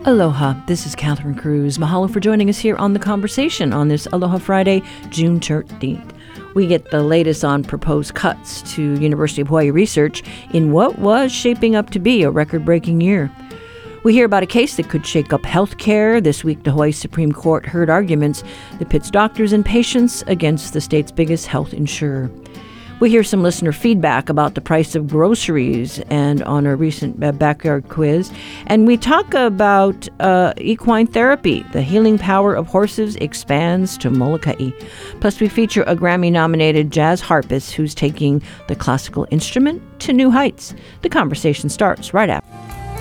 Aloha, this is Catherine Cruz. Mahalo for joining us here on The Conversation on this Aloha Friday, June 13th. We get the latest on proposed cuts to University of Hawaii research in what was shaping up to be a record-breaking year. We hear about a case that could shake up health care. This week, the Hawaii Supreme Court heard arguments that pits doctors and patients against the state's biggest health insurer. We hear some listener feedback about the price of groceries and on a recent backyard quiz. And we talk about equine therapy. The healing power of horses expands to Molokai. Plus, we feature a Grammy-nominated jazz harpist who's taking the classical instrument to new heights. The conversation starts right after.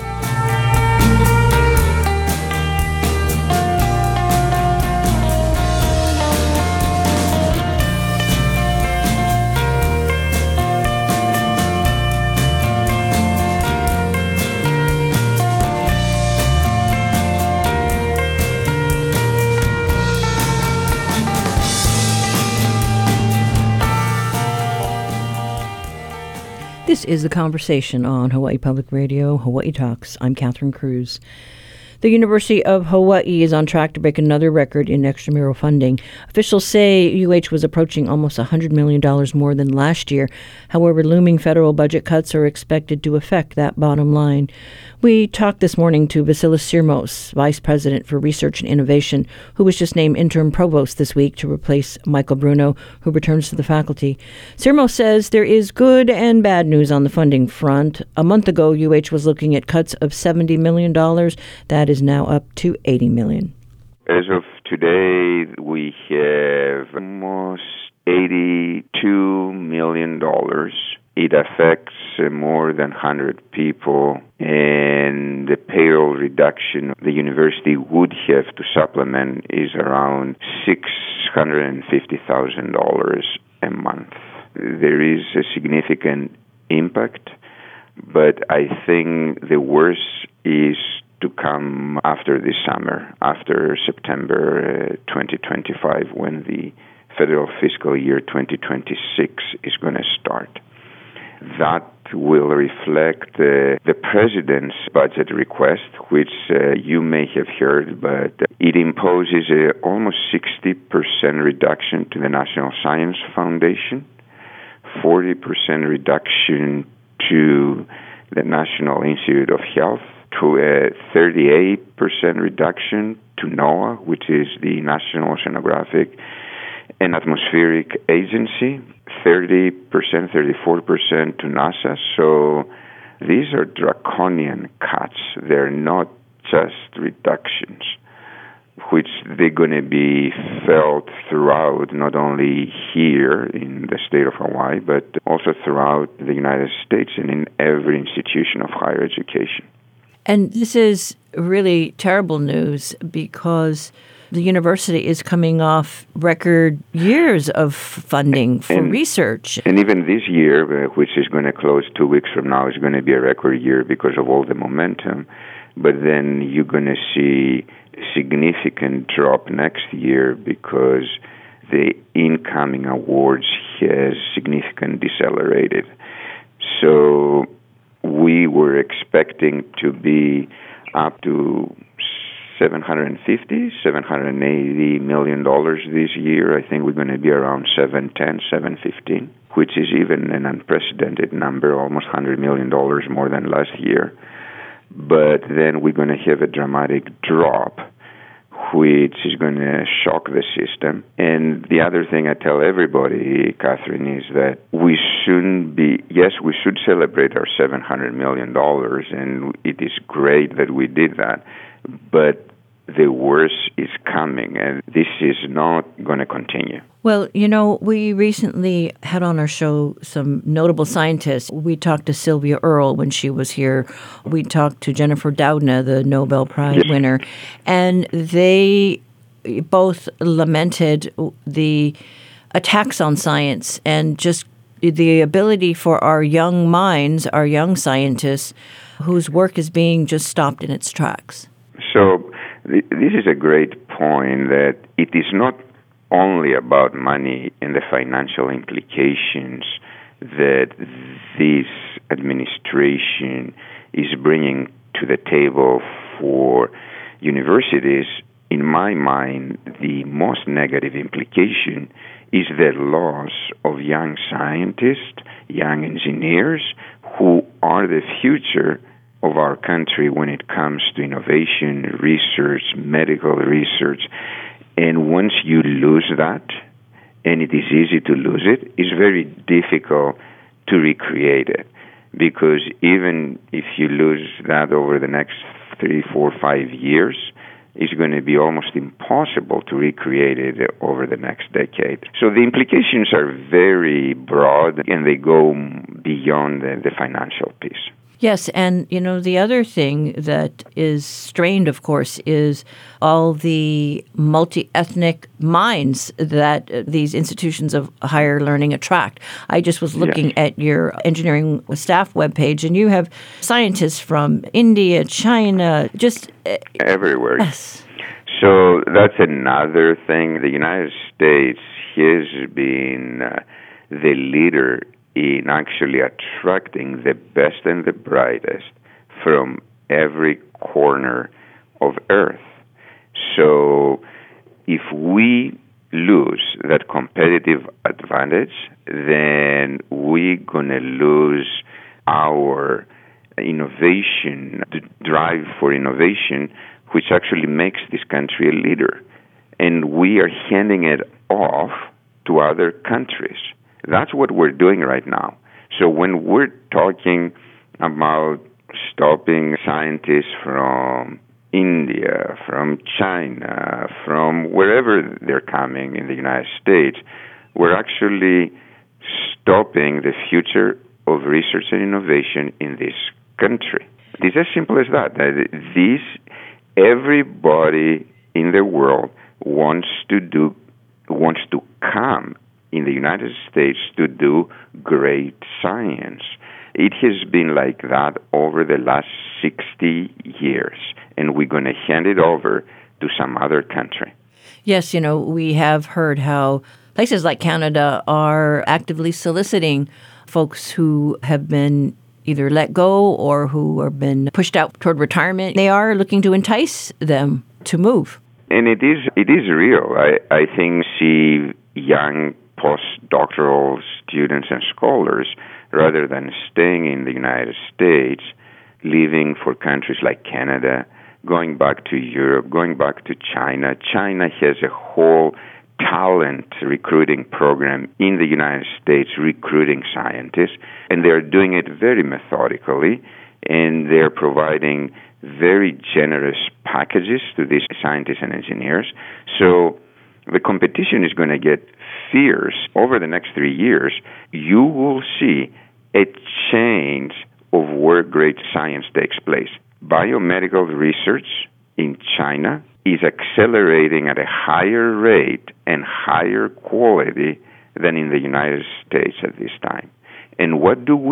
This is The Conversation on Hawaii Public Radio, Hawaii Talks. I'm Catherine Cruz. The University of Hawaii is on track to break another record in extramural funding. Officials say UH was approaching almost $100 million more than last year. However, looming federal budget cuts are expected to affect that bottom line. We talked this morning to Vasilis Sirmos, Vice President for Research and Innovation, who was just named interim provost this week to replace Michael Bruno, who returns to the faculty. Sirmos says there is good and bad news on the funding front. A month ago, UH was looking at cuts of $70 million. That is now up to $80 million. As of today, we have almost $82 million. It affects more than 100 people, and the payroll reduction the university would have to supplement is around $650,000 a month. There is a significant impact, but I think the worst is to come after this summer, after September 2025, when the federal fiscal year 2026 is going to start. That will reflect the president's budget request, which you may have heard, but it imposes a almost 60% reduction to the National Science Foundation, 40% reduction to the National Institute of Health, to a 38% reduction to NOAA, which is the National Oceanographic and Atmospheric Agency, 30%, 34% to NASA. So these are draconian cuts. They're not just reductions, which they're going to be felt throughout, not only here in the state of Hawaii, but also throughout the United States and in every institution of higher education. And this is really terrible news because the university is coming off record years of funding for research. And even this year, which is going to close 2 weeks from now, is going to be a record year because of all the momentum. But then you're going to see a significant drop next year because the incoming awards has significantly decelerated. So we were expecting to be up to $780 million this year. I think we're going to be around $710, $715, which is even an unprecedented number, almost $100 million more than last year. But then we're going to have a dramatic drop, which is going to shock the system. And the other thing I tell everybody, Catherine, is that we should celebrate our $700 million, and it is great that we did that. But the worst is coming, and this is not going to continue. Well, we recently had on our show some notable scientists. We talked to Sylvia Earle when she was here. We talked to Jennifer Doudna, the Nobel Prize winner, and they both lamented the attacks on science and just the ability for our young minds, our young scientists, whose work is being just stopped in its tracks. So this is a great point that it is not only about money and the financial implications that this administration is bringing to the table for universities, in my mind, the most negative implication is the loss of young scientists, young engineers, who are the future of our country when it comes to innovation, research, medical research. And once you lose that, and it is easy to lose it, it's very difficult to recreate it. Because even if you lose that over the next 3, 4, 5 years, it's going to be almost impossible to recreate it over the next decade. So the implications are very broad, and they go beyond the financial piece. Yes, and the other thing that is strained, of course, is all the multi-ethnic minds that these institutions of higher learning attract. I just was looking at your engineering staff webpage, and you have scientists from India, China, just everywhere. Yes. So that's another thing. The United States has been the leader in actually attracting the best and the brightest from every corner of Earth. So if we lose that competitive advantage, then we're going to lose our innovation, the drive for innovation, which actually makes this country a leader. And we are handing it off to other countries. That's what we're doing right now. So when we're talking about stopping scientists from India, from China, from wherever they're coming in the United States, we're actually stopping the future of research and innovation in this country. It's as simple as that. Everybody in the world wants to come in the United States to do great science. It has been like that over the last 60 years, and we're going to hand it over to some other country. Yes, we have heard how places like Canada are actively soliciting folks who have been either let go or who have been pushed out toward retirement. They are looking to entice them to move. And it is real. I think see young postdoctoral students and scholars, rather than staying in the United States, leaving for countries like Canada, going back to Europe, going back to China. China has a whole talent recruiting program in the United States, recruiting scientists, and they're doing it very methodically, and they're providing very generous packages to these scientists and engineers. So the competition is going to get fierce. Over the next 3 years, you will see a change of where great science takes place. Biomedical research in China is accelerating at a higher rate and higher quality than in the United States at this time. And what do?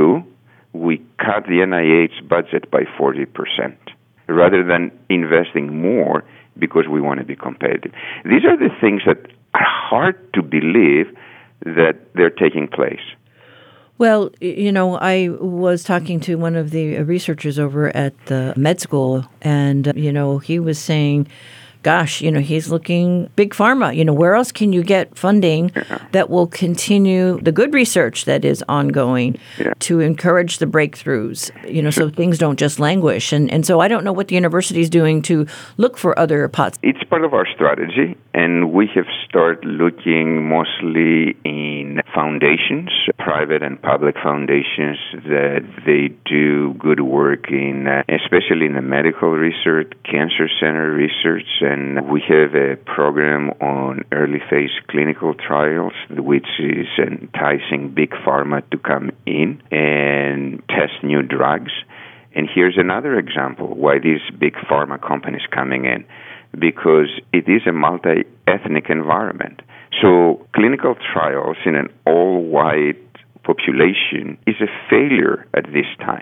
We cut the NIH budget by 40%, rather than investing more because we want to be competitive. These are the things that are hard to believe that they're taking place. Well, I was talking to one of the researchers over at the med school, and, he was saying, gosh, he's looking big pharma. Where else can you get funding that will continue the good research that is ongoing to encourage the breakthroughs, so things don't just languish. And so I don't know what the university is doing to look for other pots. It's part of our strategy, and we have started looking mostly in foundations, private and public foundations, that they do good work in, especially in the medical research, cancer center research, and we have a program on early phase clinical trials, which is enticing big pharma to come in and test new drugs. And here's another example why these big pharma companies coming in, because it is a multi-ethnic environment. So clinical trials in an all-white population is a failure at this time.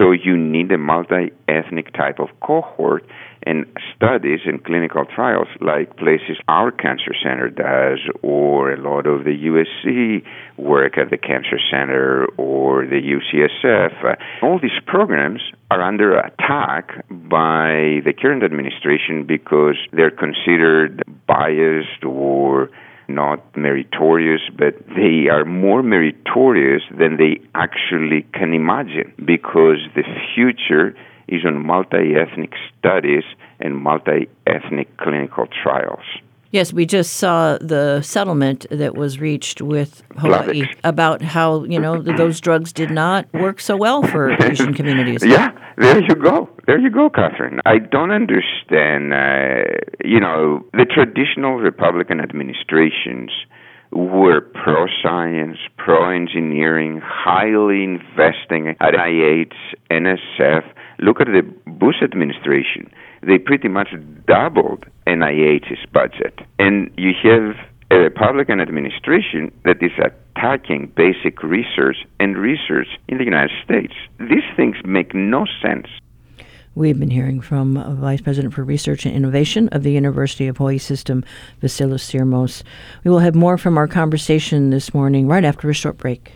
So you need a multi-ethnic type of cohort, and studies and clinical trials like places our cancer center does, or a lot of the USC work at the cancer center, or the UCSF. All these programs are under attack by the current administration because they're considered biased or not meritorious, but they are more meritorious than they actually can imagine, because the future is on multi-ethnic studies and multi-ethnic clinical trials. Yes, we just saw the settlement that was reached with Hawaii about how, those drugs did not work so well for Asian communities. Yeah, there you go. There you go, Catherine. I don't understand, the traditional Republican administrations were pro-science, pro-engineering, highly investing at NIH, NSF. Look at the Bush administration. They pretty much doubled NIH's budget. And you have a Republican administration that is attacking basic research and research in the United States. These things make no sense. We've been hearing from Vice President for Research and Innovation of the University of Hawaii System, Vasilis Sirmos. We will have more from our conversation this morning right after a short break.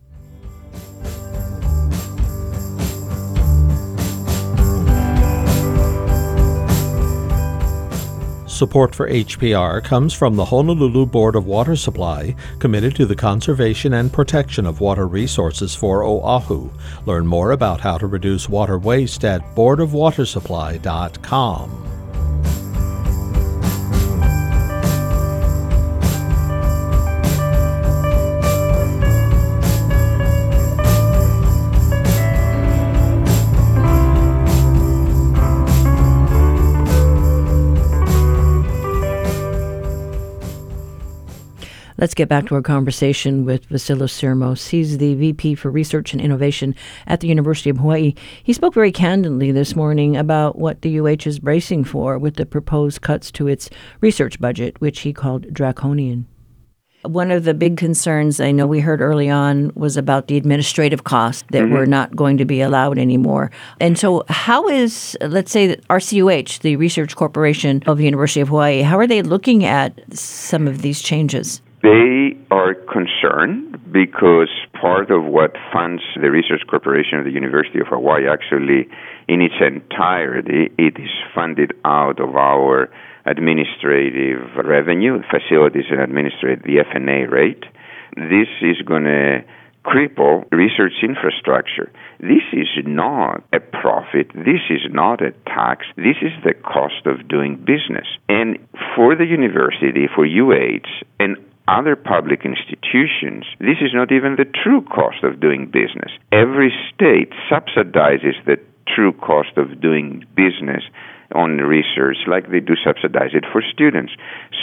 Support for HPR comes from the Honolulu Board of Water Supply, committed to the conservation and protection of water resources for Oahu. Learn more about how to reduce water waste at boardofwatersupply.com. Let's get back to our conversation with Vasilis Sirmos. He's the VP for Research and Innovation at the University of Hawaii. He spoke very candidly this morning about what the UH is bracing for with the proposed cuts to its research budget, which he called draconian. One of the big concerns I know we heard early on was about the administrative costs that were not going to be allowed anymore. And so how is, let's say, RCUH, the Research Corporation of the University of Hawaii, how are they looking at some of these changes? They are concerned because part of what funds the Research Corporation of the University of Hawaii, actually in its entirety, it is funded out of our administrative revenue, facilities and administrative, the FNA rate. This is going to cripple research infrastructure. This is not a profit. This is not a tax. This is the cost of doing business. And for the university, for UH, and other public institutions, this is not even the true cost of doing business. Every state subsidizes the true cost of doing business on research, like they do subsidize it for students.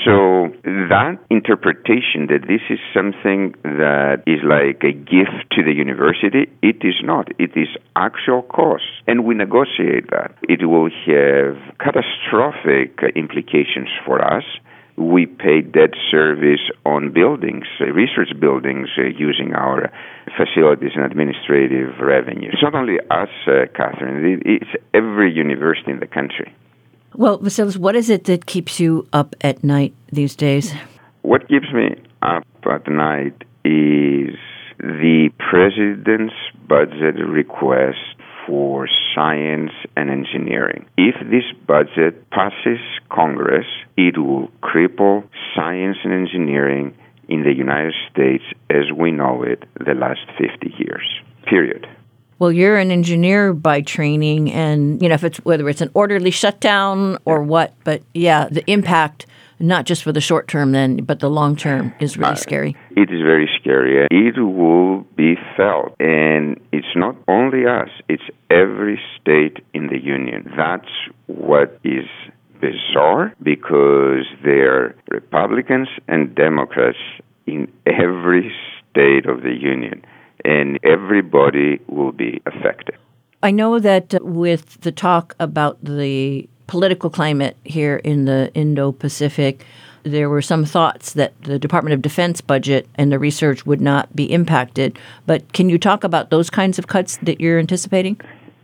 So that interpretation that this is something that is like a gift to the university, it is not. It is actual cost. And we negotiate that. It will have catastrophic implications for us. We pay debt service on buildings, research buildings, using our facilities and administrative revenue. It's not only us, Catherine, it's every university in the country. Well, Vasilis, what is it that keeps you up at night these days? What keeps me up at night is the president's budget request for science and engineering. If this budget passes Congress, it will cripple science and engineering in the United States as we know it the last 50 years, period. Well, you're an engineer by training, and, if it's whether it's an orderly shutdown or what, but the impact, not just for the short term then, but the long term is really scary. It is very scary. It will be felt. And it's not only us, it's every state in the union. That's what is bizarre, because there are Republicans and Democrats in every state of the union, and everybody will be affected. I know that with the talk about the political climate here in the Indo-Pacific, there were some thoughts that the Department of Defense budget and the research would not be impacted. But can you talk about those kinds of cuts that you're anticipating?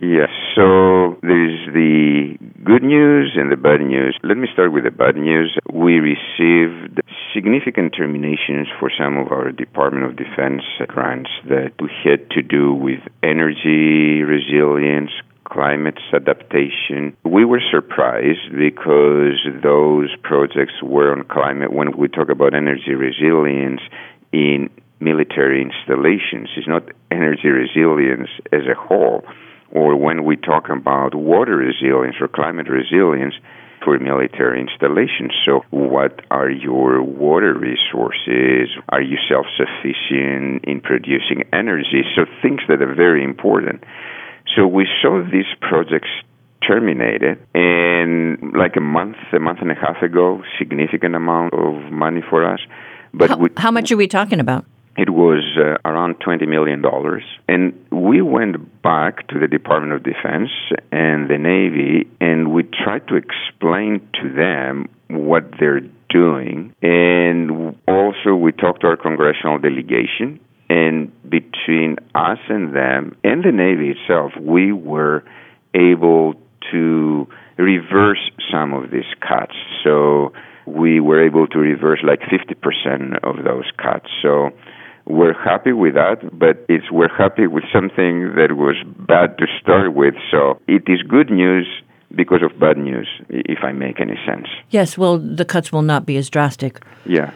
Yes, so there's the good news and the bad news. Let me start with the bad news. We received significant terminations for some of our Department of Defense grants that we had to do with energy resilience, climate adaptation. We were surprised because those projects were on climate. When we talk about energy resilience in military installations, it's not energy resilience as a whole. Or when we talk about water resilience or climate resilience for military installations. So what are your water resources? Are you self-sufficient in producing energy? So things that are very important. So we saw these projects terminated, and like a month and a half ago, significant amount of money for us. But how much are we talking about? It was around $20 million. And we went back to the Department of Defense and the Navy, and we tried to explain to them what they're doing. And also we talked to our congressional delegation. And between us and them and the Navy itself, we were able to reverse some of these cuts. So we were able to reverse like 50% of those cuts. So we're happy with that, but we're happy with something that was bad to start with. So it is good news because of bad news, if I make any sense. Yes, well, the cuts will not be as drastic. Yeah.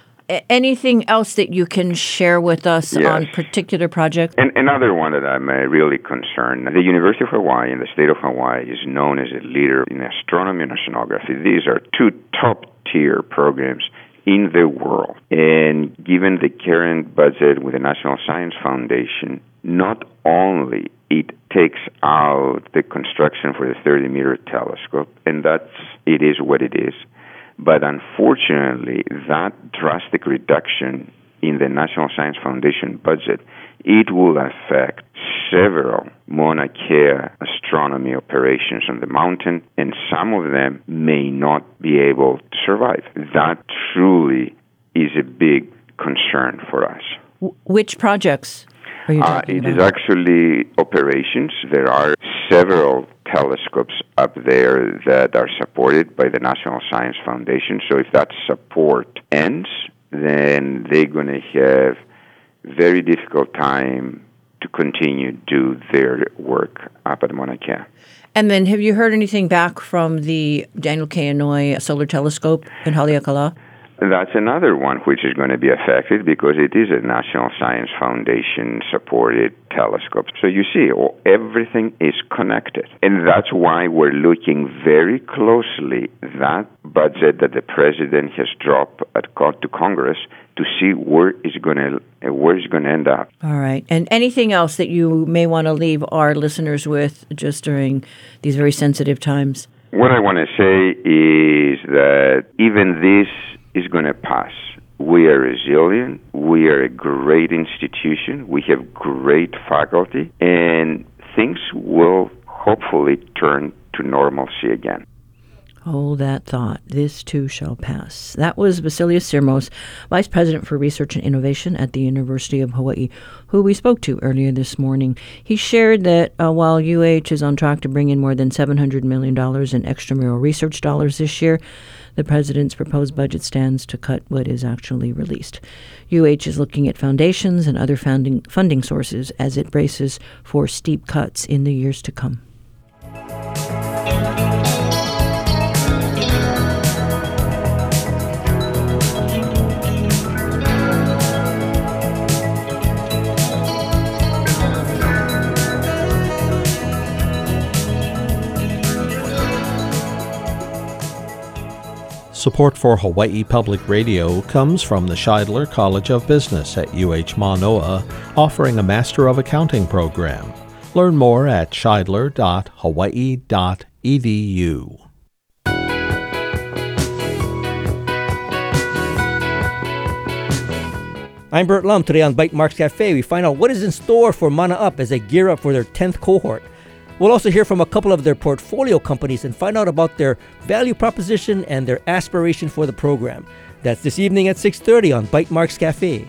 Anything else that you can share with us on particular projects? And another one that I'm really concerned. The University of Hawaii and the state of Hawaii is known as a leader in astronomy and oceanography. These are two top-tier programs in the world. And given the current budget with the National Science Foundation, not only it takes out the construction for the 30-meter telescope, and it is what it is, but unfortunately, that drastic reduction in the National Science Foundation budget, it will affect several Mauna Kea astronomy operations on the mountain, and some of them may not be able to survive. That truly is a big concern for us. Which projects are you talking about? It is actually operations. There are several telescopes up there that are supported by the National Science Foundation. So if that support ends, then they're going to have very difficult time to continue to do their work up at Mauna Kea. And then have you heard anything back from the Daniel K. Inouye Solar Telescope in Haleakala? That's another one which is going to be affected because it is a National Science Foundation-supported telescope. So you see, everything is connected. And that's why we're looking very closely that budget that the president has dropped to Congress to see where it's going to end up. All right. And anything else that you may want to leave our listeners with just during these very sensitive times? What I want to say is that even this is going to pass. We are resilient. We are a great institution. We have great faculty, and things will hopefully turn to normalcy again. Hold that thought. This too shall pass. That was Basilios Sirmos, Vice President for Research and Innovation at the University of Hawaii, who we spoke to earlier this morning. He shared that while UH is on track to bring in more than $700 million in extramural research dollars this year, the president's proposed budget stands to cut what is actually released. UH is looking at foundations and other funding sources as it braces for steep cuts in the years to come. Support for Hawaii Public Radio comes from the Scheidler College of Business at UH Manoa, offering a Master of Accounting program. Learn more at scheidler.hawaii.edu. I'm Bert Lum. Today on Bytemarks Cafe, we find out what is in store for Mana Up as they gear up for their 10th cohort. We'll also hear from a couple of their portfolio companies and find out about their value proposition and their aspiration for the program. That's this evening at 6:30 on Bytemarks Cafe.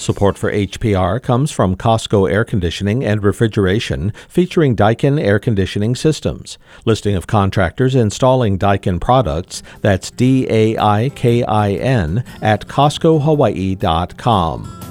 Support for HPR comes from Costco Air Conditioning and Refrigeration, featuring Daikin Air Conditioning Systems. Listing of contractors installing Daikin products, that's DAIKIN, at CostcoHawaii.com.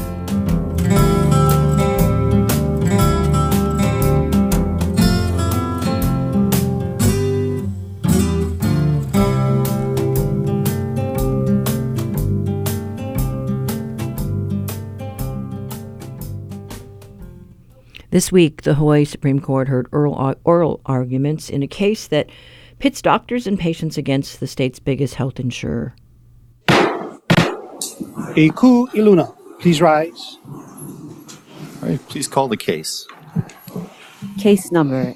This week, the Hawaii Supreme Court heard oral arguments in a case that pits doctors and patients against the state's biggest health insurer. Eiku Iluna, please rise. All right, please call the case. Case number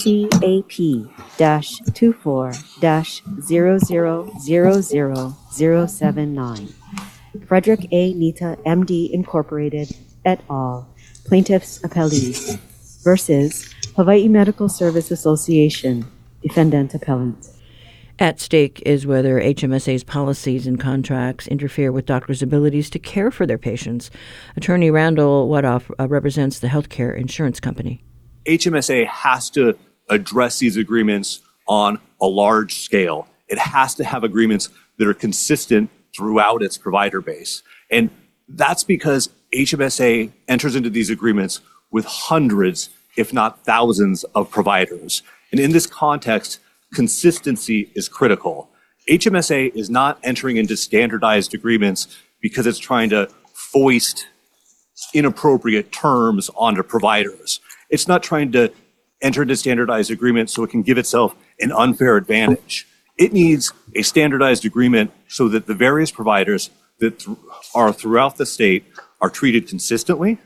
SCAP-24-00000079. Frederick A. Nita, MD, Incorporated, et al., Plaintiffs' Appellees versus Hawaii Medical Service Association, Defendant Appellant. At stake is whether HMSA's policies and contracts interfere with doctors' abilities to care for their patients. Attorney Randall Wadoff represents the healthcare insurance company. HMSA has to address these agreements on a large scale. It has to have agreements that are consistent throughout its provider base. And that's because HMSA enters into these agreements with hundreds, if not thousands, of providers. And in this context, consistency is critical. HMSA is not entering into standardized agreements because it's trying to foist inappropriate terms onto providers. It's not trying to enter into standardized agreements so it can give itself an unfair advantage. It needs a standardized agreement so that the various providers that are throughout the state are treated consistently,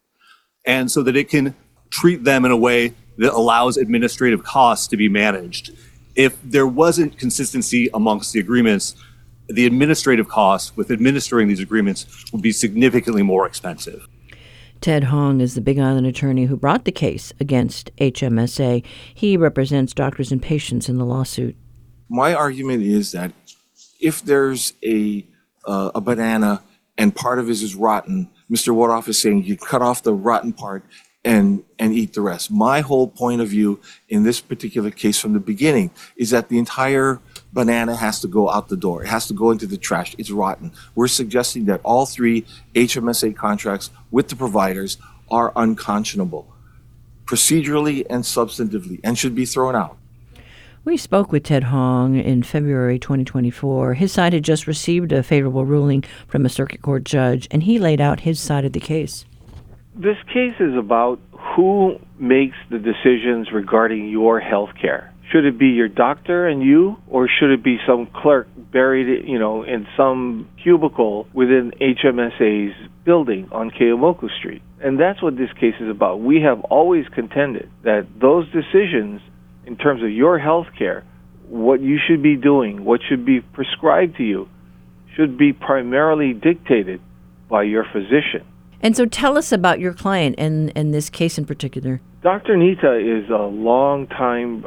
and so that it can treat them in a way that allows administrative costs to be managed. If there wasn't consistency amongst the agreements, the administrative costs with administering these agreements would be significantly more expensive. Ted Hong is the Big Island attorney who brought the case against HMSA. He represents doctors and patients in the lawsuit. My argument is that if there's a banana and part of it is rotten, Mr. Wadoff is saying you cut off the rotten part and eat the rest. My whole point of view in this particular case from the beginning is that the entire banana has to go out the door. It has to go into the trash. It's rotten. We're suggesting that all three HMSA contracts with the providers are unconscionable, procedurally and substantively, and should be thrown out. We spoke with Ted Hong in February 2024. His side had just received a favorable ruling from a circuit court judge, and he laid out his side of the case. This case is about who makes the decisions regarding your health care. Should it be your doctor and you, or should it be some clerk buried, in some cubicle within HMSA's building on Keomoku Street? And that's what this case is about. We have always contended that those decisions in terms of your health care, what you should be doing, what should be prescribed to you, should be primarily dictated by your physician. And so tell us about your client and this case in particular. Dr. Nita is a long-time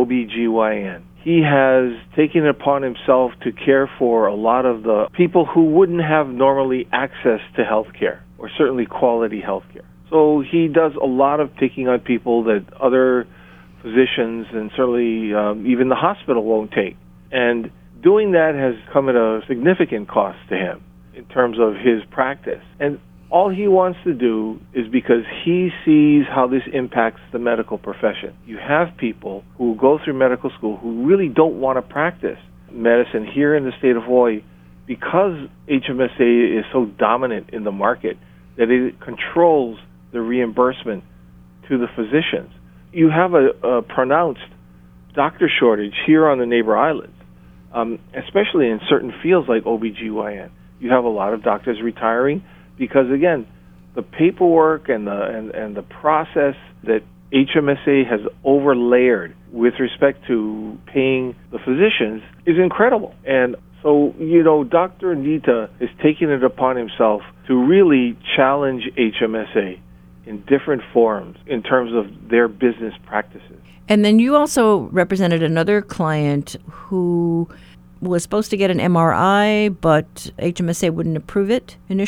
OBGYN. He has taken it upon himself to care for a lot of the people who wouldn't have normally access to health care, or certainly quality health care. So he does a lot of taking on people that other physicians and certainly even the hospital won't take. And doing that has come at a significant cost to him in terms of his practice. And all he wants to do is because he sees how this impacts the medical profession. You have people who go through medical school who really don't want to practice medicine here in the state of Hawaii because HMSA is so dominant in the market that it controls the reimbursement to the physicians. You have a pronounced doctor shortage here on the neighbor islands, especially in certain fields like OBGYN. You have a lot of doctors retiring because, again, the paperwork and the process that HMSA has overlayered with respect to paying the physicians is incredible. And so, Dr. Nita is taking it upon himself to really challenge HMSA in different forms in terms of their business practices. And then you also represented another client who was supposed to get an MRI, but HMSA wouldn't approve it initially?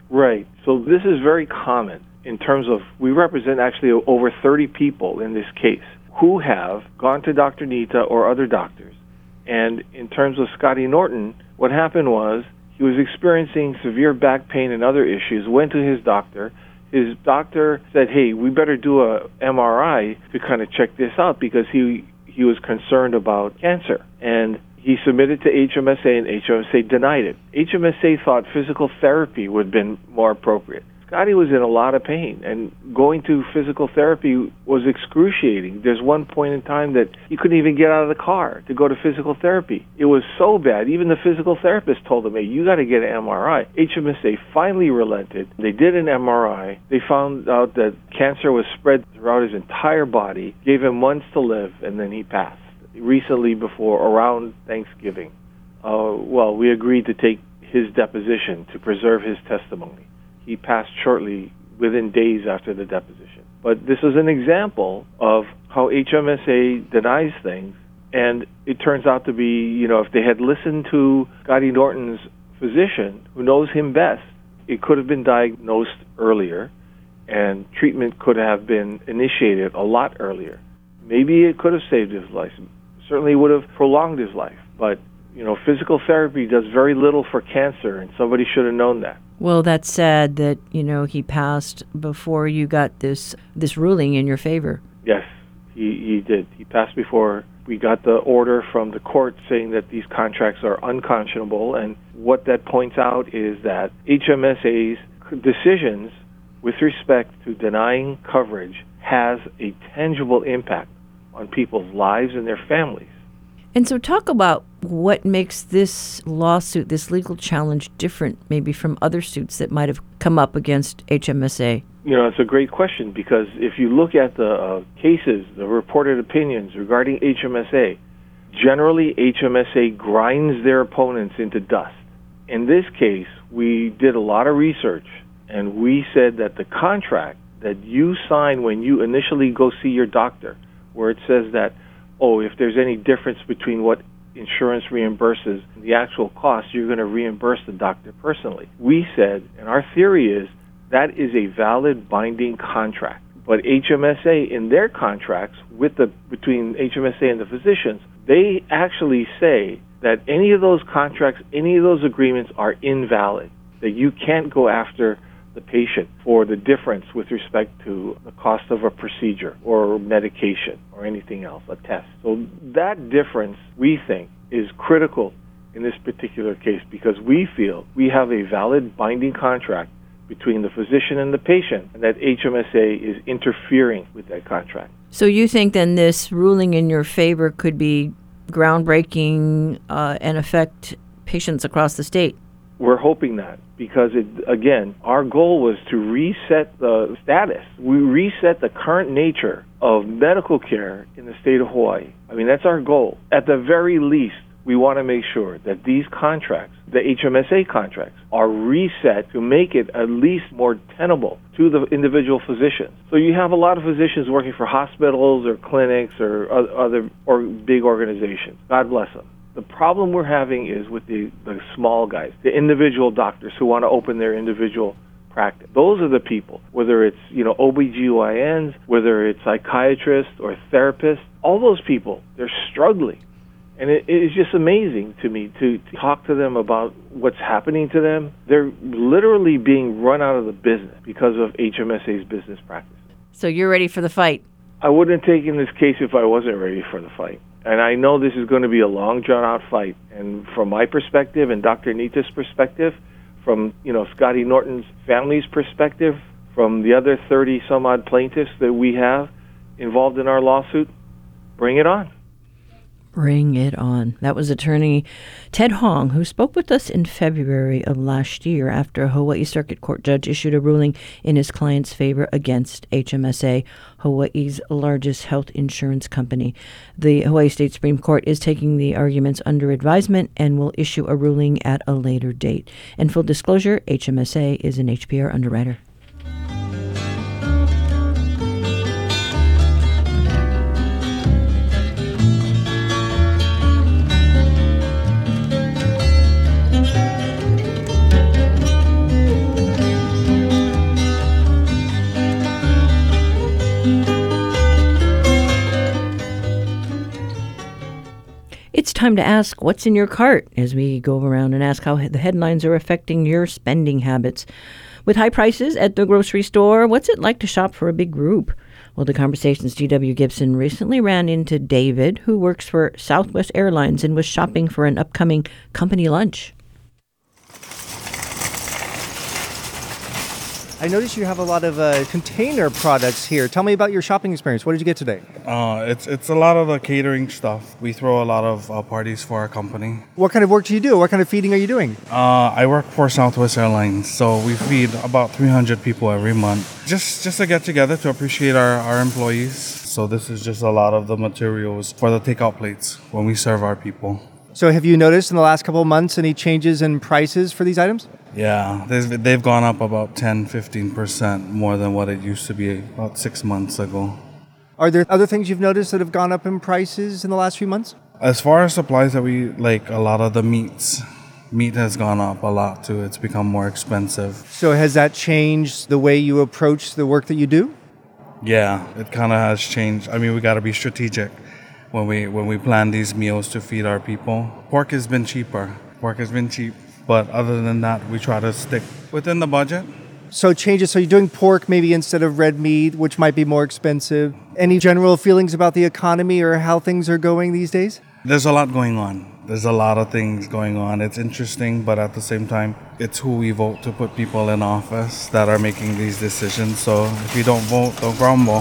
Right. So this is very common in terms of, we represent actually over 30 people in this case who have gone to Dr. Nita or other doctors. And in terms of Scotty Norton, what happened was he was experiencing severe back pain and other issues, went to his doctor. His doctor said, hey, we better do a MRI to kind of check this out because he was concerned about cancer. And he submitted to HMSA, and HMSA denied it. HMSA thought physical therapy would have been more appropriate. Scotty was in a lot of pain, and going to physical therapy was excruciating. There's one point in time that he couldn't even get out of the car to go to physical therapy. It was so bad. Even the physical therapist told him, hey, you got to get an MRI. HMSA finally relented. They did an MRI. They found out that cancer was spread throughout his entire body, gave him months to live, and then he passed. Recently, around Thanksgiving, we agreed to take his deposition to preserve his testimony. He passed shortly, within days after the deposition. But this is an example of how HMSA denies things, and it turns out to be, if they had listened to Scotty Norton's physician, who knows him best, it could have been diagnosed earlier, and treatment could have been initiated a lot earlier. Maybe it could have saved his life. Certainly would have prolonged his life. But, physical therapy does very little for cancer, and somebody should have known that. Well, that's sad that, he passed before you got this ruling in your favor. Yes, he did. He passed before we got the order from the court saying that these contracts are unconscionable. And what that points out is that HMSA's decisions with respect to denying coverage has a tangible impact on people's lives and their families. And so talk about what makes this lawsuit, this legal challenge, different maybe from other suits that might have come up against HMSA. It's a great question because if you look at the cases, the reported opinions regarding HMSA, generally HMSA grinds their opponents into dust. In this case, we did a lot of research, and we said that the contract that you sign when you initially go see your doctor, where it says that, if there's any difference between what insurance reimburses and the actual cost, you're going to reimburse the doctor personally. We said, and our theory is, that is a valid binding contract. But HMSA, in their contracts between HMSA and the physicians, they actually say that any of those contracts, any of those agreements are invalid, that you can't go after the patient for the difference with respect to the cost of a procedure or medication or anything else, a test. So that difference, we think, is critical in this particular case because we feel we have a valid binding contract between the physician and the patient, and that HMSA is interfering with that contract. So you think then this ruling in your favor could be groundbreaking and affect patients across the state? We're hoping that because, our goal was to reset the status. We reset the current nature of medical care in the state of Hawaii. That's our goal. At the very least, we want to make sure that these contracts, the HMSA contracts, are reset to make it at least more tenable to the individual physicians. So you have a lot of physicians working for hospitals or clinics or other big organizations. God bless them. The problem we're having is with the small guys, the individual doctors who want to open their individual practice. Those are the people, whether it's, OBGYNs, whether it's psychiatrists or therapists, all those people, they're struggling. And it is just amazing to me to talk to them about what's happening to them. They're literally being run out of the business because of HMSA's business practice. So you're ready for the fight? I wouldn't have taken this case if I wasn't ready for the fight. And I know this is going to be a long, drawn-out fight. And from my perspective and Dr. Nita's perspective, from Scotty Norton's family's perspective, from the other 30-some-odd plaintiffs that we have involved in our lawsuit, bring it on. Bring it on. That was attorney Ted Hong, who spoke with us in February of last year after a Hawaii Circuit Court judge issued a ruling in his client's favor against HMSA, Hawaii's largest health insurance company. The Hawaii State Supreme Court is taking the arguments under advisement and will issue a ruling at a later date. And full disclosure, HMSA is an HPR underwriter. time to ask what's in your cart as we go around and ask how the headlines are affecting your spending habits. With high prices at the grocery store, what's it like to shop for a big group? Well, the Conversation's G.W. Gibson recently ran into David, who works for Southwest Airlines and was shopping for an upcoming company lunch. I noticed you have a lot of container products here. Tell me about your shopping experience. What did you get today? It's a lot of the catering stuff. We throw a lot of parties for our company. What kind of work do you do? What kind of feeding are you doing? I work for Southwest Airlines, so we feed about 300 people every month. Just to get together to appreciate our employees. So this is just a lot of the materials for the takeout plates when we serve our people. So have you noticed in the last couple of months any changes in prices for these items? Yeah, they've gone up about 10-15% more than what it used to be about 6 months ago. Are there other things you've noticed that have gone up in prices in the last few months? As far as supplies that we like, a lot of the meat has gone up a lot too. It's become more expensive. So has that changed the way you approach the work that you do? Yeah, it kind of has changed. I mean, we got to be strategic when we plan these meals to feed our people. Pork has been cheap, but other than that, we try to stick within the budget. So changes, so you're doing pork maybe instead of red meat, which might be more expensive. Any general feelings about the economy or how things are going these days? There's a lot going on. There's a lot of things going on. It's interesting, but at the same time, it's who we vote to put people in office that are making these decisions. So if you don't vote, don't grumble.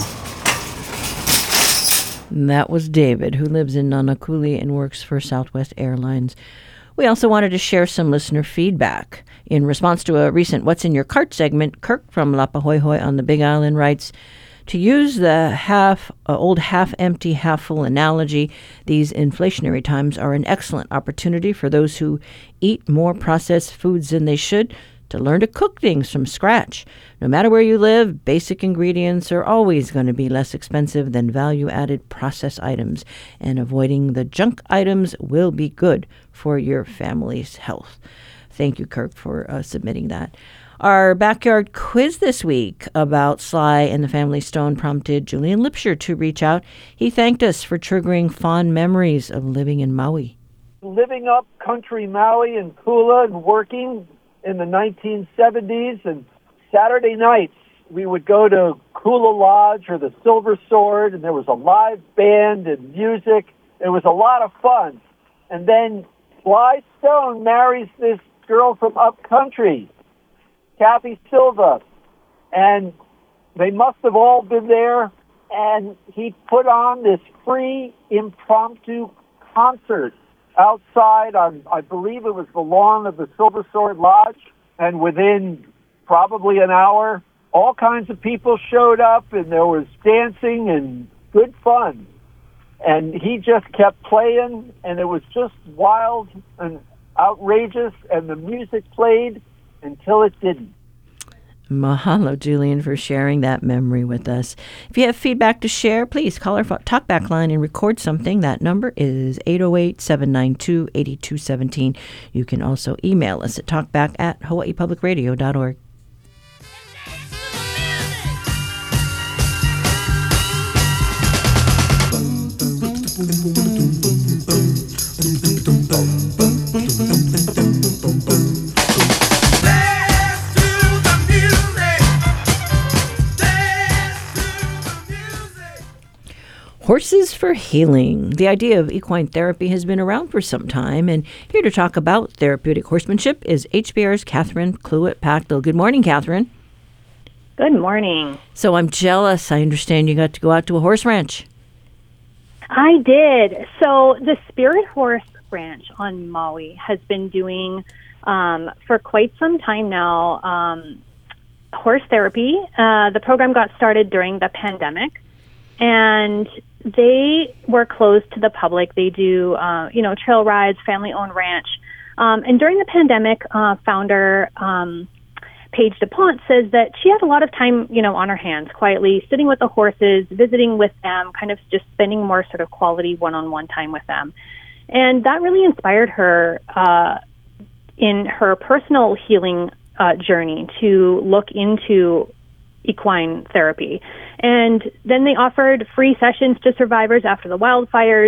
That was David, who lives in Nanakuli and works for Southwest Airlines. We also wanted to share some listener feedback. In response to a recent What's in Your Cart segment, Kirk from Lapahoehoe on the Big Island writes, to use the old half-empty, half-full analogy, these inflationary times are an excellent opportunity for those who eat more processed foods than they should to learn to cook things from scratch. No matter where you live, basic ingredients are always going to be less expensive than value-added processed items, and avoiding the junk items will be good for your family's health. Thank you, Kirk, for submitting that. Our backyard quiz this week about Sly and the Family Stone prompted Julian Lipsher to reach out. He thanked us for triggering fond memories of living in Maui. Living up country Maui and Kula and working in the 1970s, and Saturday nights we would go to Kula Lodge or the Silver Sword, and there was a live band and music. It was a lot of fun. And then Sly Stone marries this girl from up country, Kathy Silva, and they must have all been there, and he put on this free impromptu concert outside on, I believe it was the lawn of the Silver Sword Lodge, and within probably an hour, all kinds of people showed up, and there was dancing and good fun. And he just kept playing, and it was just wild and outrageous, and the music played until it didn't. Mahalo, Julian, for sharing that memory with us. If you have feedback to share, please call our talkback line and record something. That number is 808-792-8217. You can also email us at talkback@hawaiipublicradio.org. Horses for Healing. The idea of equine therapy has been around for some time, and here to talk about therapeutic horsemanship is HPR's Catherine Cluett-Pachtel. Good morning, Catherine. Good morning. So I'm jealous. I understand you got to go out to a horse ranch. I did. So the Spirit Horse Ranch on Maui has been doing, for quite some time now, horse therapy. The program got started during the pandemic, and they were closed to the public. They do, trail rides, family-owned ranch. And during the pandemic, founder Paige DuPont says that she had a lot of time, on her hands, quietly sitting with the horses, visiting with them, kind of just spending more sort of quality one-on-one time with them. And that really inspired her in her personal healing journey to look into equine therapy. And then they offered free sessions to survivors after the wildfires.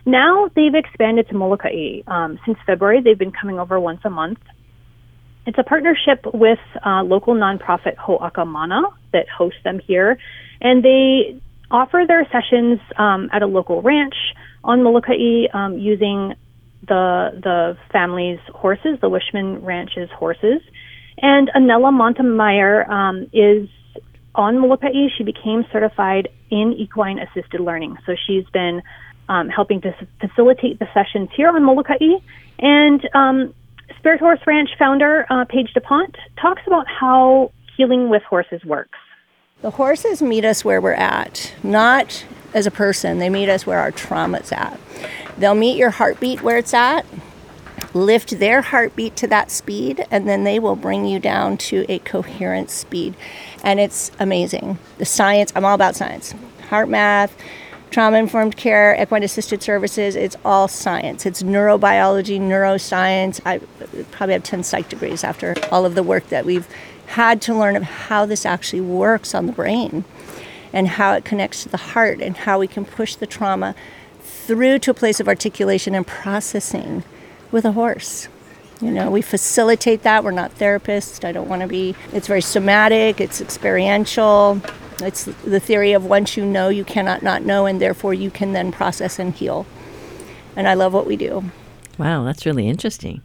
Now they've expanded to Molokai. Since February, they've been coming over once a month. It's a partnership with local nonprofit Ho'aka Mana that hosts them here, and they offer their sessions at a local ranch on Molokai using the family's horses, the Wishman Ranch's horses. And Anela Montemayor is on Molokai. She became certified in equine assisted learning, so she's been helping to facilitate the sessions here on Molokai. And Spirit Horse Ranch founder Paige DuPont talks about how healing with horses works. The horses meet us where we're at, not as a person. They meet us where our trauma's at. They'll meet your heartbeat where it's at, lift their heartbeat to that speed, and then they will bring you down to a coherent speed. And it's amazing. The science, I'm all about science. Heart math, trauma-informed care, equine-assisted services, it's all science. It's neurobiology, neuroscience. I probably have 10 psych degrees after all of the work that we've had to learn of how this actually works on the brain and how it connects to the heart and how we can push the trauma through to a place of articulation and processing with a horse. You know, we facilitate that. We're not therapists. I don't want to be. It's very somatic. It's experiential. It's the theory of once you know, you cannot not know, and therefore you can then process and heal. And I love what we do. Wow, that's really interesting.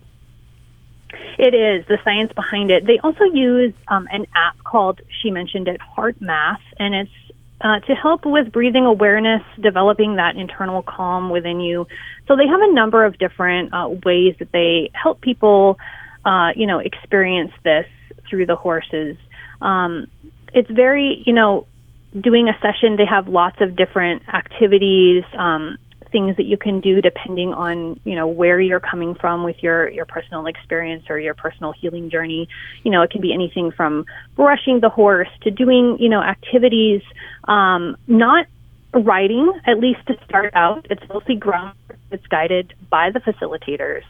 It is, the science behind it. They also use an app called, she mentioned it, Heart Math, and it's to help with breathing awareness, developing that internal calm within you. So they have a number of different ways that they help people, experience this through the horses. It's very, doing a session, they have lots of different activities, things that you can do depending on, where you're coming from with your personal experience or your personal healing journey. It can be anything from brushing the horse to doing, activities, not riding, at least to start out. It's mostly ground. It's guided by the facilitators.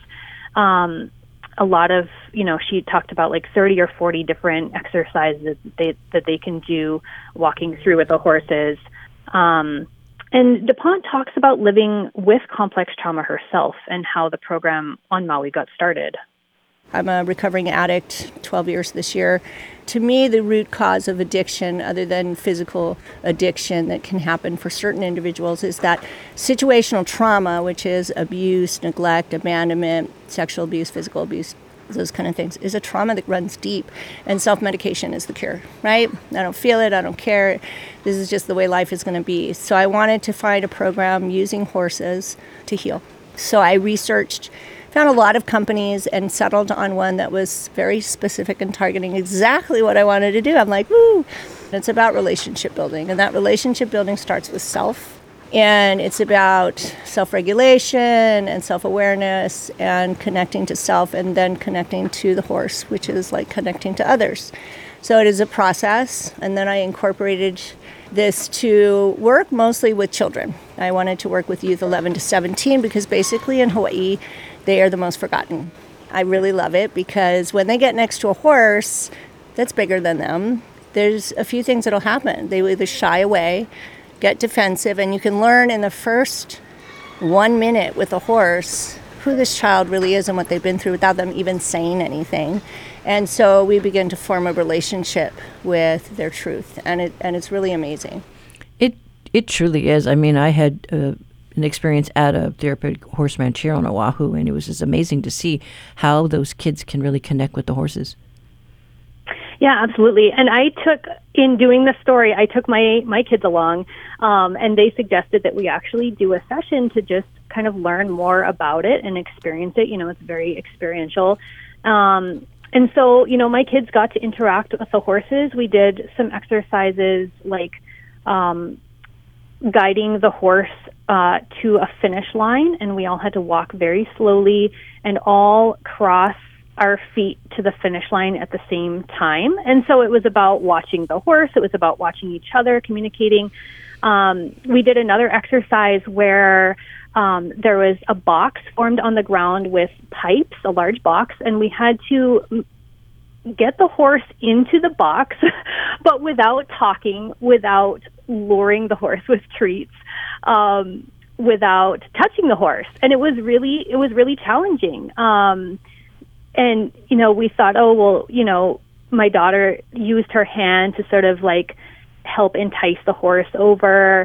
A lot of, she talked about like 30 or 40 different exercises that they can do walking through with the horses. And DuPont talks about living with complex trauma herself and how the program on Maui got started. I'm a recovering addict, 12 years this year. To me, the root cause of addiction, other than physical addiction that can happen for certain individuals, is that situational trauma, which is abuse, neglect, abandonment, sexual abuse, physical abuse, those kind of things, is a trauma that runs deep, and self-medication is the cure, right? I don't feel it, I don't care, this is just the way life is going to be. So I wanted to find a program using horses to heal. So I researched, found a lot of companies, and settled on one that was very specific and targeting exactly what I wanted to do. I'm like, woo! It's about relationship building, and that relationship building starts with self. And it's about self-regulation and self-awareness and connecting to self and then connecting to the horse, which is like connecting to others. So it is a process. And then I incorporated this to work mostly with children. I wanted to work with youth 11 to 17 because basically in Hawaii, they are the most forgotten. I really love it because when they get next to a horse that's bigger than them, there's a few things that'll happen. They will either shy away, get defensive, and you can learn in the first 1 minute with a horse who this child really is and what they've been through without them even saying anything. And so we begin to form a relationship with their truth, and it's really amazing. It truly is. I mean, I had an experience at a therapeutic horse ranch here on Oahu, and it was just amazing to see how those kids can really connect with the horses. Yeah, absolutely. And in doing the story, I took my kids along, and they suggested that we actually do a session to just kind of learn more about it and experience it. It's very experiential. And so, my kids got to interact with the horses. We did some exercises like guiding the horse to a finish line, and we all had to walk very slowly and all cross our feet to the finish line at the same time. And so it was about watching the horse. It was about watching each other, communicating. We did another exercise where there was a box formed on the ground with pipes, a large box, and we had to get the horse into the box, but without talking, without luring the horse with treats. without touching the horse. And it was really challenging. And, we thought, oh, well, my daughter used her hand to sort of like help entice the horse over.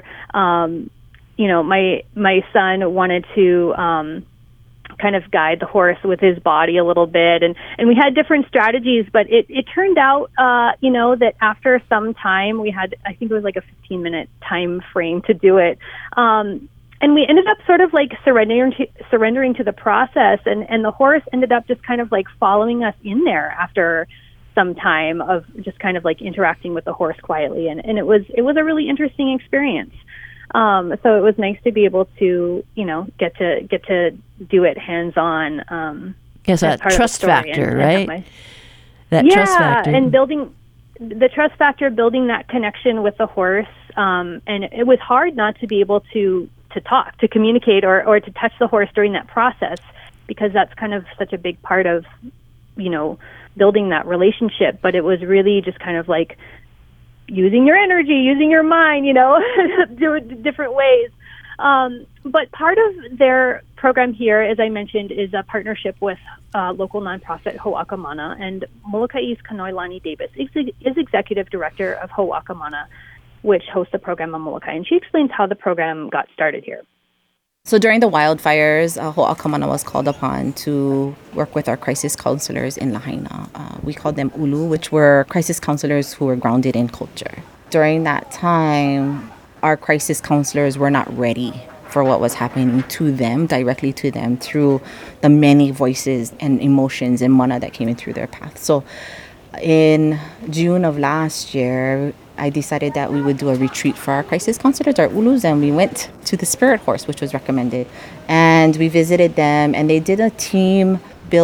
My son wanted to kind of guide the horse with his body a little bit, and we had different strategies, but it turned out that after some time, we had, I think it was like a 15-minute time frame to do it, and we ended up sort of like surrendering to the process, and the horse ended up just kind of like following us in there after some time of just kind of like interacting with the horse quietly, and it was a really interesting experience. So it was nice to be able to, get to do it hands-on. Yes, that trust factor, right? Trust factor. And building the trust factor, building that connection with the horse. And it was hard not to be able to talk, to communicate, or to touch the horse during that process, because that's kind of such a big part of, building that relationship. But it was really just kind of like using your energy, using your mind, do it different ways. But part of their program here, as I mentioned, is a partnership with local nonprofit Ho'akamana, and Molokai's Kanoilani Davis is executive director of Ho'akamana, which hosts the program on Molokai, and she explains how the program got started here. So during the wildfires, Ho'akamana was called upon to work with our crisis counselors in Lahaina. We called them ulu, which were crisis counselors who were grounded in culture. During that time, our crisis counselors were not ready for what was happening to them, directly to them, through the many voices and emotions and mana that came in through their path. So in June of last year, I decided that we would do a retreat for our crisis counselors, our ulus, and we went to the Spirit Horse, which was recommended. And we visited them, and they did a team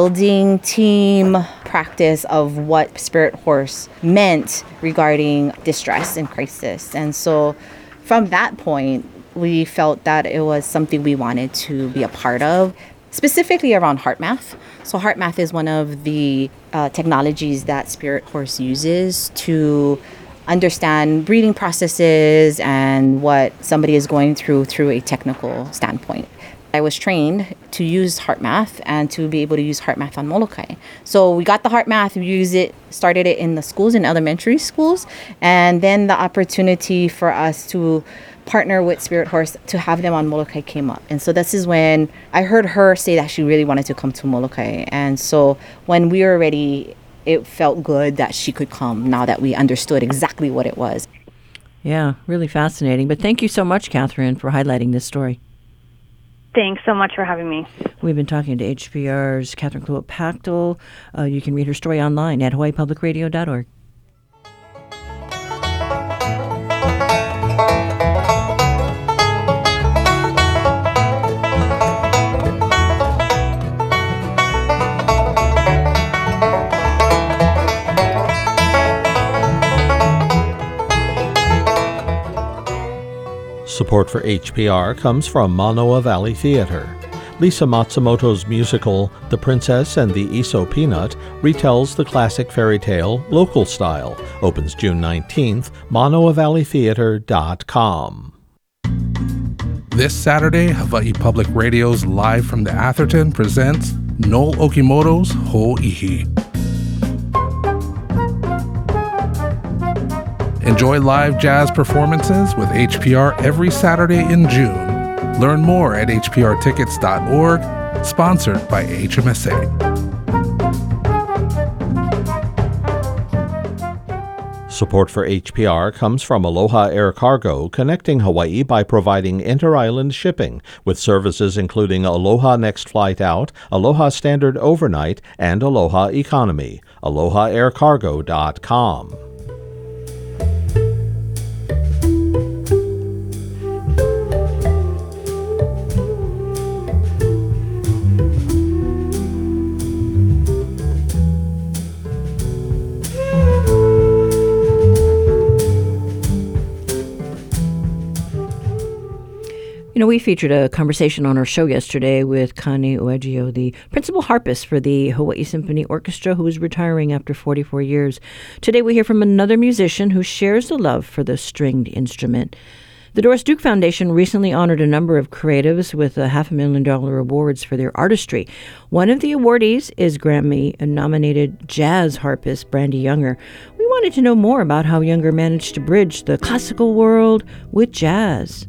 practice of what Spirit Horse meant regarding distress and crisis. And so from that point, we felt that it was something we wanted to be a part of, specifically around HeartMath. So HeartMath is one of the technologies that Spirit Horse uses to understand breathing processes and what somebody is going through a technical standpoint. I was trained to use HeartMath and to be able to use HeartMath on Molokai. So we got the HeartMath, we used it, started it in the schools, in elementary schools, and then the opportunity for us to partner with Spirit Horse to have them on Molokai came up. And so this is when I heard her say that she really wanted to come to Molokai. And so when we were ready, it felt good that she could come now that we understood exactly what it was. Yeah, really fascinating. But thank you so much, Catherine, for highlighting this story. Thanks so much for having me. We've been talking to HPR's Catherine Kluwet-Pachtel. You can read her story online at hawaiipublicradio.org. Support for HPR comes from Manoa Valley Theater. Lisa Matsumoto's musical The Princess and the Iso Peanut retells the classic fairy tale local style. Opens June 19th, manoavalleytheater.com. This Saturday, Hawaii Public Radio's Live from the Atherton presents Noel Okimoto's Ho'ihi. Enjoy live jazz performances with HPR every Saturday in June. Learn more at hprtickets.org, sponsored by HMSA. Support for HPR comes from Aloha Air Cargo, connecting Hawaii by providing inter-island shipping, with services including Aloha Next Flight Out, Aloha Standard Overnight, and Aloha Economy. AlohaAirCargo.com. We featured a conversation on our show yesterday with Kani Uegio, the principal harpist for the Hawaii Symphony Orchestra, who is retiring after 44 years. Today we hear from another musician who shares a love for the stringed instrument. The Doris Duke Foundation recently honored a number of creatives with $500,000 awards for their artistry. One of the awardees is Grammy-nominated jazz harpist Brandy Younger. We wanted to know more about how Younger managed to bridge the classical world with jazz.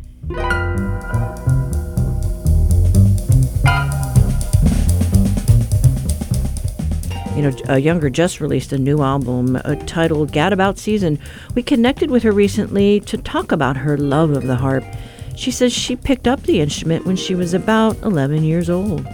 Younger just released a new album titled Gadabout Season. We connected with her recently to talk about her love of the harp. She says she picked up the instrument when she was about 11 years old.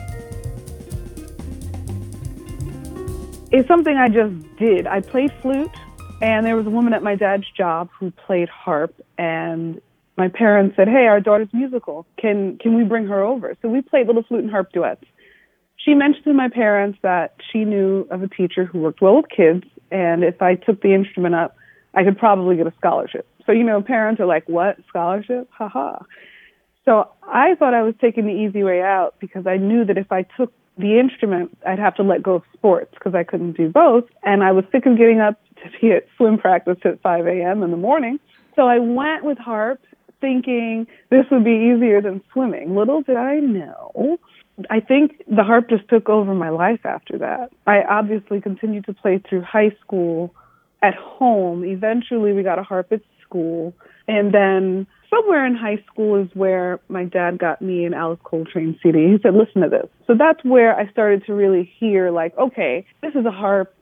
It's something I just did. I played flute, and there was a woman at my dad's job who played harp, and my parents said, hey, our daughter's musical. Can we bring her over? So we played little flute and harp duets. She mentioned to my parents that she knew of a teacher who worked well with kids, and if I took the instrument up, I could probably get a scholarship. So, parents are like, what, scholarship? Ha-ha. So I thought I was taking the easy way out because I knew that if I took the instrument, I'd have to let go of sports because I couldn't do both, and I was sick of getting up to be at swim practice at 5 a.m. in the morning. So I went with harp thinking this would be easier than swimming. Little did I know, I think the harp just took over my life after that. I obviously continued to play through high school at home. Eventually, we got a harp at school. And then somewhere in high school is where my dad got me an Alice Coltrane CD. He said, listen to this. So that's where I started to really hear, okay, this is a harp,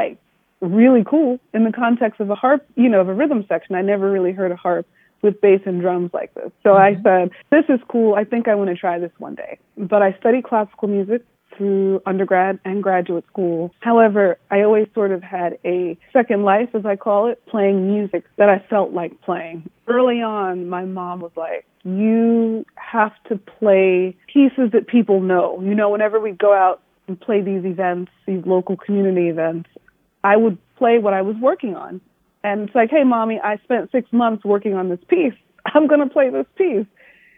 really cool in the context of a harp, of a rhythm section. I never really heard a harp with bass and drums like this. So I said, this is cool. I think I want to try this one day. But I studied classical music through undergrad and graduate school. However, I always sort of had a second life, as I call it, playing music that I felt like playing. Early on, my mom was like, you have to play pieces that people know. Whenever we go out and play these events, these local community events, I would play what I was working on. And it's like, hey, Mommy, I spent 6 months working on this piece. I'm going to play this piece.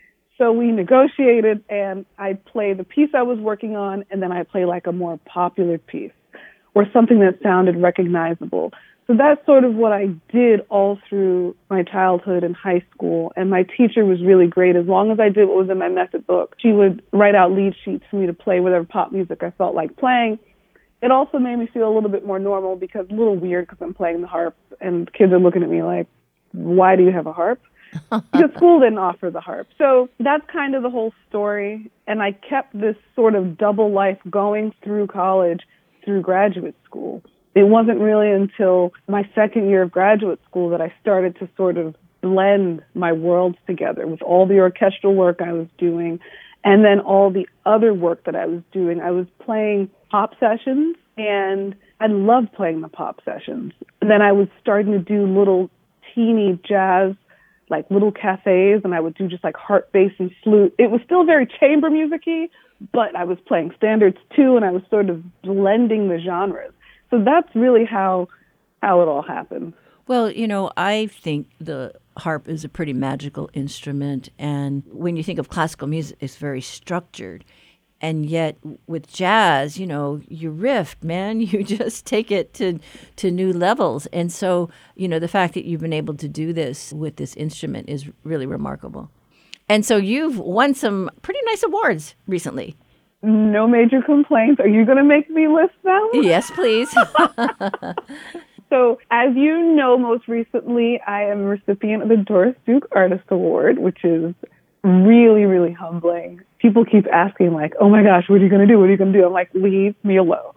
So we negotiated, and I'd play the piece I was working on, and then I'd play a more popular piece or something that sounded recognizable. So that's sort of what I did all through my childhood and high school. And my teacher was really great. As long as I did what was in my method book, she would write out lead sheets for me to play whatever pop music I felt like playing. It also made me feel a little bit more normal because a little weird because I'm playing the harp and kids are looking at me like, why do you have a harp? Because school didn't offer the harp. So that's kind of the whole story. And I kept this sort of double life going through college, through graduate school. It wasn't really until my second year of graduate school that I started to sort of blend my worlds together with all the orchestral work I was doing and then all the other work that I was doing. I was playing pop sessions, and I loved playing the pop sessions. And then I was starting to do little teeny jazz, little cafes, and I would do just harp, bass, and flute. It was still very chamber music-y, but I was playing standards too, and I was sort of blending the genres. So that's really how it all happened. Well, I think the harp is a pretty magical instrument, and when you think of classical music, it's very structured. And yet with jazz, you riff, man, you just take it to new levels. And so, the fact that you've been able to do this with this instrument is really remarkable. And so you've won some pretty nice awards recently. No major complaints. Are you going to make me list them? Yes, please. So, as you know, most recently, I am a recipient of the Doris Duke Artist Award, which is really, really humbling. People keep asking, oh my gosh, what are you going to do? What are you going to do? I'm like, leave me alone.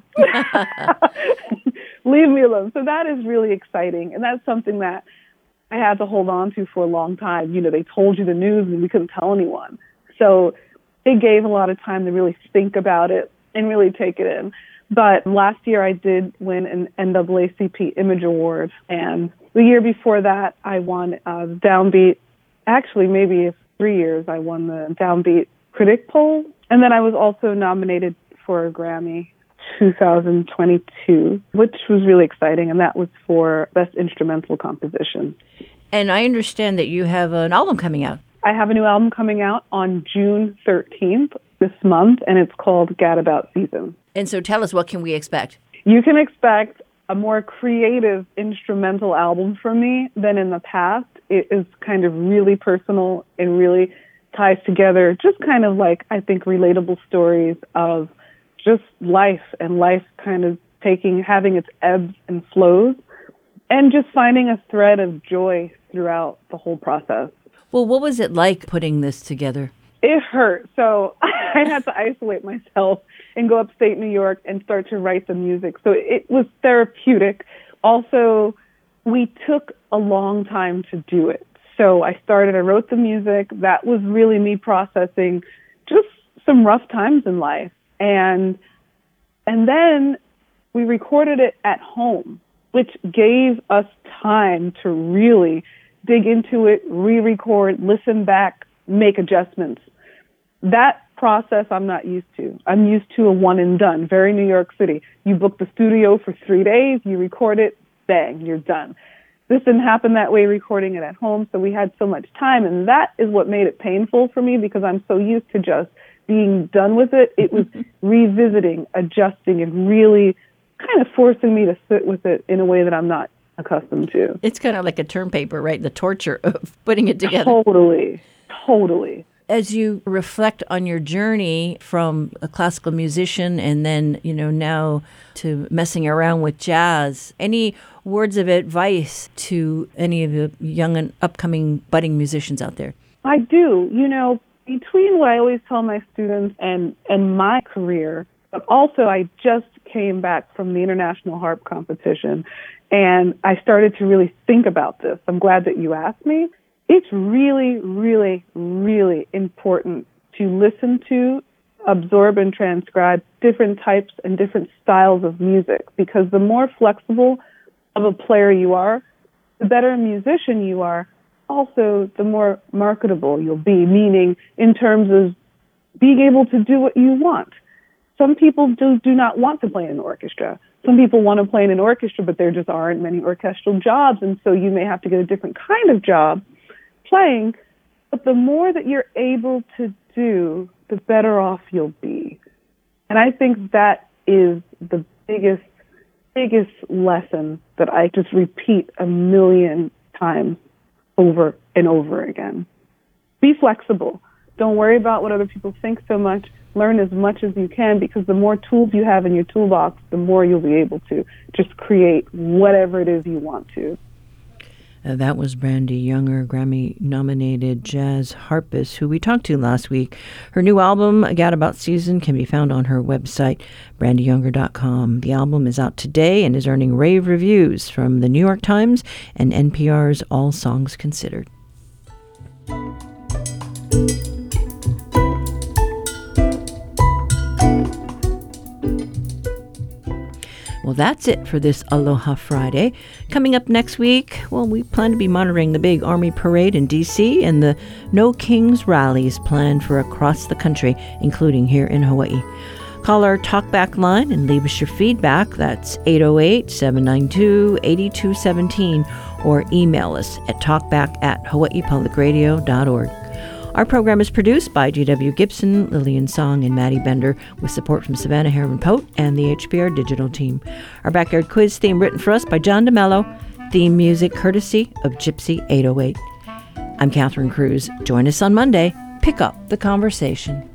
Leave me alone. So that is really exciting. And that's something that I had to hold on to for a long time. They told you the news and we couldn't tell anyone. So it gave a lot of time to really think about it and really take it in. But last year I did win an NAACP Image Award. And the year before that, I won Downbeat. Actually, maybe 3 years, I won the Downbeat Critic Poll. And then I was also nominated for a Grammy 2022, which was really exciting. And that was for Best Instrumental Composition. And I understand that you have an album coming out. I have a new album coming out on June 13th this month, and it's called Gadabout Season. And so tell us, what can we expect? You can expect a more creative instrumental album from me than in the past. it is kind of really personal and really ties together just kind of like, I think, relatable stories of just life and life kind of having its ebbs and flows and just finding a thread of joy throughout the whole process. Well, what was it like putting this together? It hurt. So I had to isolate myself and go upstate New York and start to write the music. So it was therapeutic. Also, we took a long time to do it. So I wrote the music. That was really me processing just some rough times in life. And then we recorded it at home, which gave us time to really dig into it, re-record, listen back, make adjustments. That process I'm not used to. I'm used to a one and done, very New York City. You book the studio for 3 days, you record it, bang, you're done. This didn't happen that way, recording it at home, so we had so much time, and that is what made it painful for me because I'm so used to just being done with it. It was revisiting, adjusting, and really kind of forcing me to sit with it in a way that I'm not accustomed to. It's kind of like a term paper, right? The torture of putting it together. Totally. As you reflect on your journey from a classical musician and then, now to messing around with jazz, any words of advice to any of the young and upcoming budding musicians out there? I do. Between what I always tell my students and my career, but also I just came back from the International Harp Competition and I started to really think about this. I'm glad that you asked me. It's really, really, really important to listen to, absorb, and transcribe different types and different styles of music because the more flexible of a player you are, the better a musician you are, also the more marketable you'll be, meaning in terms of being able to do what you want. Some people do not want to play in an orchestra. Some people want to play in an orchestra, but there just aren't many orchestral jobs, and so you may have to get a different kind of job playing. But the more that you're able to do, the better off you'll be. And I think that is the biggest lesson that I just repeat a million times over and over again. Be flexible. Don't worry about what other people think so much. Learn as much as you can because the more tools you have in your toolbox, the more you'll be able to just create whatever it is you want to. That was Brandy Younger, Grammy-nominated jazz harpist, who we talked to last week. Her new album, Gadabout Season, can be found on her website, brandyyounger.com. The album is out today and is earning rave reviews from the New York Times and NPR's All Songs Considered. Well, that's it for this Aloha Friday. Coming up next week, we plan to be monitoring the big Army Parade in D.C. and the No Kings rallies planned for across the country, including here in Hawaii. Call our talkback line and leave us your feedback. That's 808-792-8217 or email us at talkback@hawaiipublicradio.org. Our program is produced by G.W. Gibson, Lillian Song, and Maddie Bender, with support from Savannah Harriman-Pote and the HPR digital team. Our Backyard Quiz theme written for us by John DeMello. Theme music courtesy of Gypsy 808. I'm Catherine Cruz. Join us on Monday. Pick up the conversation.